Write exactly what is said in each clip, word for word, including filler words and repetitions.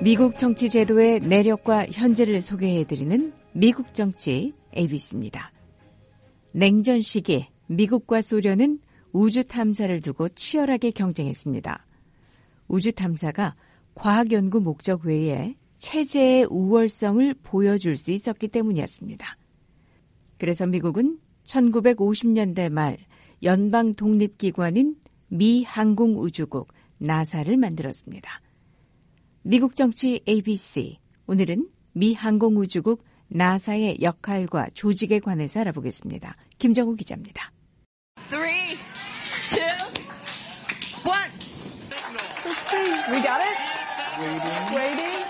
미국 정치 제도의 내력과 현재를 소개해드리는 미국 정치 에이비씨입니다. 냉전 시기 미국과 소련은 우주 탐사를 두고 치열하게 경쟁했습니다. 우주 탐사가 과학 연구 목적 외에 체제의 우월성을 보여줄 수 있었기 때문이었습니다. 그래서 미국은 천구백오십 년대 말 연방 독립기관인 미 항공우주국 나사를 만들었습니다. 미국 정치 에이비씨, 오늘은 미 항공우주국 나사의 역할과 조직에 관해서 알아보겠습니다. 김정우 기자입니다. three, two, one. We got it? Waiting. Waiting.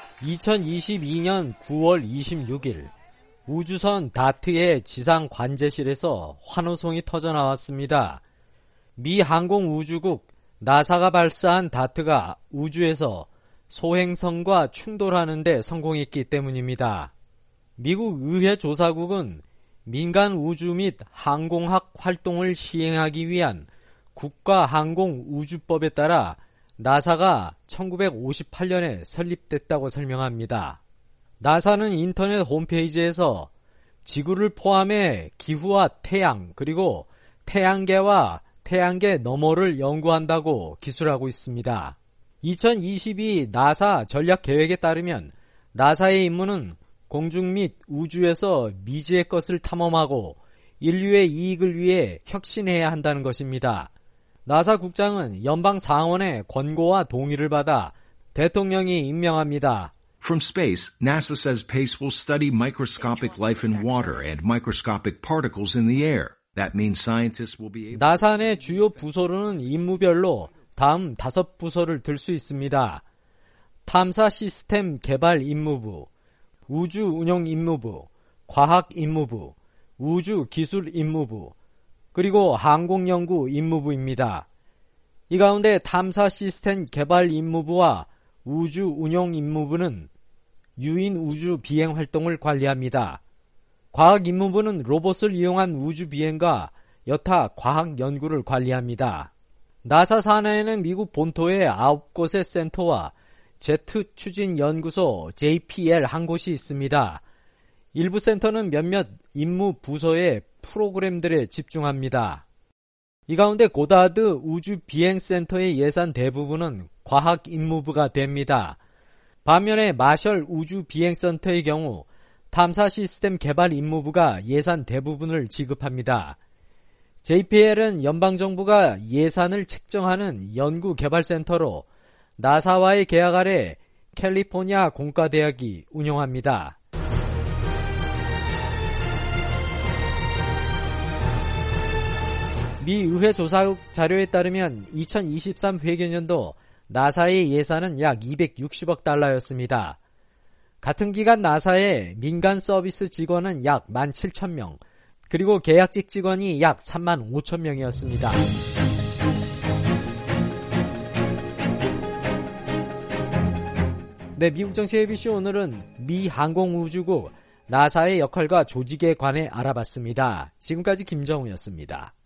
이천이십이 년 구월 이십육일 우주선 다트의 지상 관제실에서 환호성이 터져 나왔습니다. 미 항공우주국 나사가 발사한 다트가 우주에서 소행성과 충돌하는 데 성공했기 때문입니다. 미국 의회 조사국은 민간 우주 및 항공학 활동을 시행하기 위한 국가항공우주법에 따라 나사가 천구백오십팔 년에 설립됐다고 설명합니다. 나사는 인터넷 홈페이지에서 지구를 포함해 기후와 태양 그리고 태양계와 태양계 너머를 연구한다고 기술하고 있습니다. 이천이십이 나사 전략 계획에 따르면 나사의 임무는 공중 및 우주에서 미지의 것을 탐험하고 인류의 이익을 위해 혁신해야 한다는 것입니다. 나사 국장은 연방 상원의 권고와 동의를 받아 대통령이 임명합니다. From space, NASA says PACE will study microscopic life in water and microscopic particles in the air. That means scientists will be able... 나사 내 주요 부서로는 임무별로 다음 다섯 부서를 들 수 있습니다. 탐사 시스템 개발 임무부, 우주 운영 임무부, 과학 임무부, 우주 기술 임무부, 그리고 항공연구 임무부입니다. 이 가운데 탐사 시스템 개발 임무부와 우주 운영 임무부는 유인 우주 비행 활동을 관리합니다. 과학 임무부는 로봇을 이용한 우주 비행과 여타 과학 연구를 관리합니다. 나사 산하에는 미국 본토의 아홉 곳의 센터와 제트 추진 연구소 제이피엘 한 곳이 있습니다. 일부 센터는 몇몇 임무 부서의 프로그램들에 집중합니다. 이 가운데 고다드 우주 비행 센터의 예산 대부분은 과학 임무부가 됩니다. 반면에 마셜 우주 비행 센터의 경우 탐사 시스템 개발 임무부가 예산 대부분을 지급합니다. 제이피엘은 연방정부가 예산을 책정하는 연구개발센터로 나사와의 계약 아래 캘리포니아 공과대학이 운영합니다. 미 의회 조사국 자료에 따르면 이천이십삼 회계년도 나사의 예산은 약 이백육십억 달러였습니다. 같은 기간 나사의 민간 서비스 직원은 약 만 칠천 명, 그리고 계약직 직원이 약 삼만 오천 명이었습니다. 네, 미국 정치 에이비씨 오늘은 미 항공우주국 나사의 역할과 조직에 관해 알아봤습니다. 지금까지 김정우였습니다.